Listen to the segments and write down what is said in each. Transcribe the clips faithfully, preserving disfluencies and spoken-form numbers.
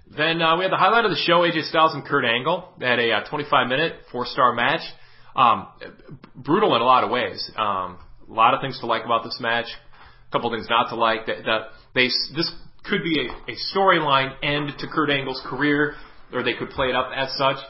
Then uh, we had the highlight of the show, A J Styles and Kurt Angle. They had a uh, twenty-five minute, four-star match. Um, brutal in a lot of ways. Um, a lot of things to like about this match. A couple things not to like. That, that they this could be a, a storyline end to Kurt Angle's career, or they could play it up as such.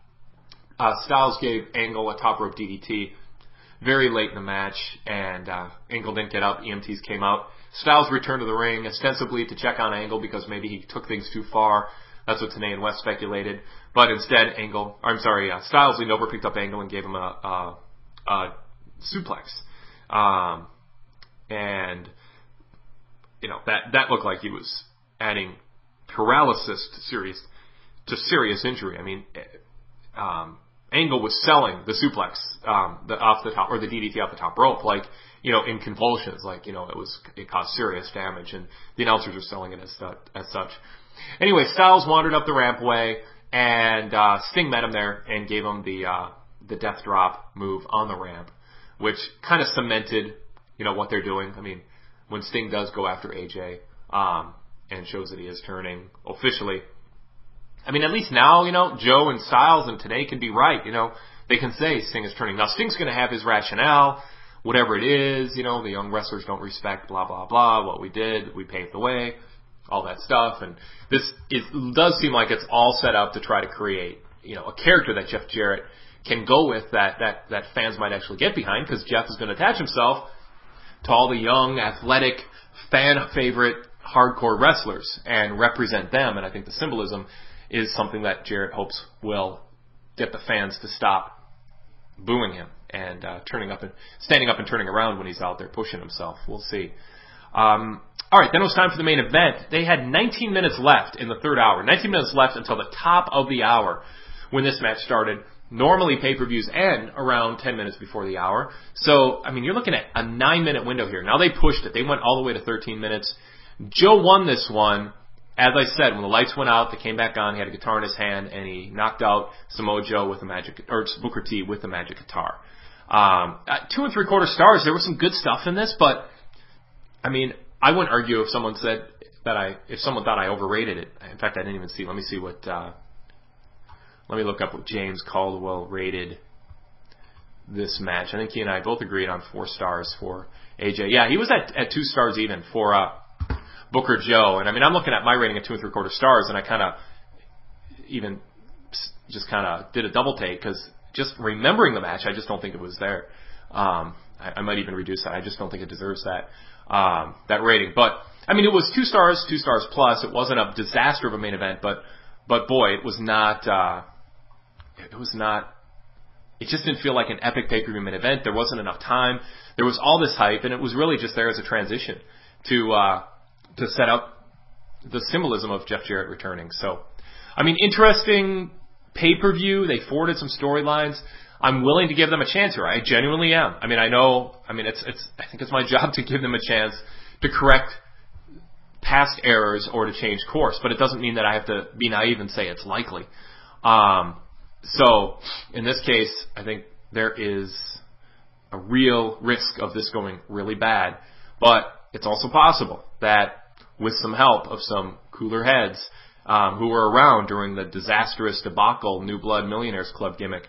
Uh, Styles gave Angle a top rope D D T very late in the match, and uh, Angle didn't get up. E M Ts came out. Styles returned to the ring, ostensibly to check on Angle because maybe he took things too far. That's what Tenay and West speculated. But instead, Angle, I'm sorry, uh, Styles leaned over, picked up Angle, and gave him a, a, a suplex. Um, and, you know, that, that looked like he was adding paralysis to serious, to serious injury. I mean, um, Angle was selling the suplex, um, the, off the top, or the D D T off the top rope, like, you know, in convulsions, like, you know, it was, it caused serious damage, and the announcers were selling it as that, as such. Anyway, Styles wandered up the rampway, and, uh, Sting met him there and gave him the, uh, the death drop move on the ramp, which kind of cemented, you know, what they're doing. I mean, when Sting does go after A J, um, and shows that he is turning officially, I mean, at least now, you know, Joe and Styles and Tenay can be right, you know, they can say Sting is turning. Now, Sting's gonna have his rationale, whatever it is, you know, the young wrestlers don't respect blah, blah, blah, what we did, we paved the way, all that stuff. And this is, does seem like it's all set up to try to create, you know, a character that Jeff Jarrett can go with that, that, that fans might actually get behind, because Jeff is going to attach himself to all the young, athletic, fan favorite, hardcore wrestlers and represent them. And I think the symbolism is something that Jarrett hopes will get the fans to stop booing him and uh, turning up and standing up and turning around when he's out there pushing himself. We'll see. Um, all right, then it was time for the main event. They had nineteen minutes left in the third hour. nineteen minutes left until the top of the hour when this match started. Normally, pay-per-views end around ten minutes before the hour. So, I mean, you're looking at a nine-minute window here. Now, they pushed it. They went all the way to thirteen minutes. Joe won this one. As I said, when the lights went out, they came back on. He had a guitar in his hand, and he knocked out Samoa Joe with a magic, or Booker T with a magic guitar. Um, two and three quarter stars. There was some good stuff in this, but I mean, I wouldn't argue if someone said that I, if someone thought I overrated it. In fact, I didn't even see. Let me see what. Uh, let me look up what James Caldwell rated this match. I think he and I both agreed on four stars for A J. Yeah, he was at at two stars even for uh, Booker Joe. And I mean, I'm looking at my rating at two and three quarter stars, and I kind of even just kind of did a double take because just remembering the match, I just don't think it was there. Um, I, I might even reduce that. I just don't think it deserves that um, that rating. But I mean, it was two stars, two stars plus. It wasn't a disaster of a main event, but but boy, it was not. Uh, it was not. It just didn't feel like an epic pay-per-view main event. There wasn't enough time. There was all this hype, and it was really just there as a transition to uh, to set up the symbolism of Jeff Jarrett returning. So, I mean, interesting pay-per-view. They forwarded some storylines. I'm willing to give them a chance here. I genuinely am. I mean, I know. I mean, it's it's. I think it's my job to give them a chance to correct past errors or to change course. But it doesn't mean that I have to be naive and say it's likely. Um, so in this case, I think there is a real risk of this going really bad. But it's also possible that with some help of some cooler heads um, who were around during the disastrous debacle New Blood Millionaires Club gimmick,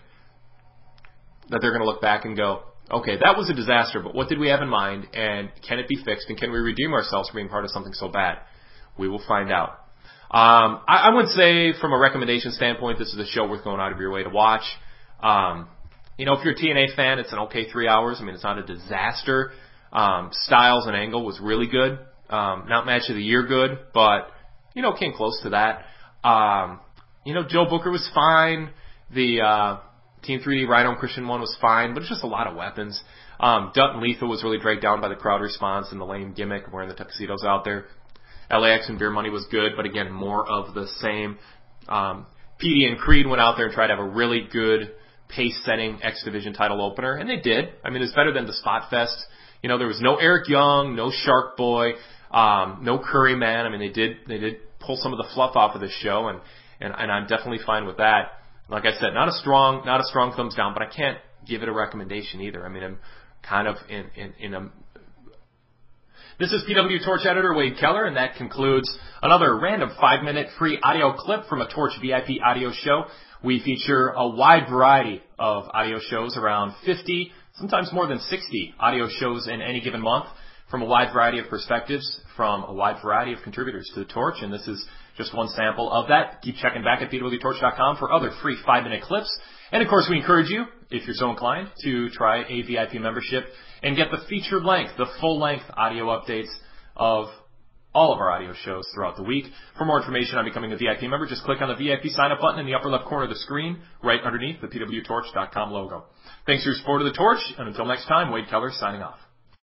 that they're going to look back and go, okay, that was a disaster, but what did we have in mind, and can it be fixed, and can we redeem ourselves for being part of something so bad? We will find out. Um, I, I would say, from a recommendation standpoint, this is a show worth going out of your way to watch. Um, you know, if you're a T N A fan, it's an okay three hours. I mean, it's not a disaster. Um, Styles and Angle was really good. Um, not match of the year good, but, you know, came close to that. Um, you know, Joe Booker was fine. The uh, Team three D Rhino and Christian one was fine, but it's just a lot of weapons. Um, Dutton Lethal was really dragged down by the crowd response and the lame gimmick of wearing the tuxedos out there. L A X and Beer Money was good, but again, more of the same. Um, P D and Creed went out there and tried to have a really good pace-setting X Division title opener, and they did. I mean, it's better than the Spot Fest. You know, there was no Eric Young, no Shark Boy, um, no Curry Man. I mean, they did they did pull some of the fluff off of this show, and, and, and I'm definitely fine with that. Like I said, not a strong not a strong thumbs down, but I can't give it a recommendation either. I mean, I'm kind of in, in, in a... This is P W Torch editor Wade Keller, and that concludes another random five-minute free audio clip from a Torch V I P audio show. We feature a wide variety of audio shows, around fifty, sometimes more than sixty audio shows in any given month, from a wide variety of perspectives, from a wide variety of contributors to the Torch, and this is just one sample of that. Keep checking back at P W Torch dot com for other free five-minute clips. And of course, we encourage you, if you're so inclined, to try a V I P membership and get the featured length, the full-length audio updates of all of our audio shows throughout the week. For more information on becoming a V I P member, just click on the V I P sign-up button in the upper left corner of the screen, right underneath the P W Torch dot com logo. Thanks for your support of the Torch, and until next time, Wade Keller signing off.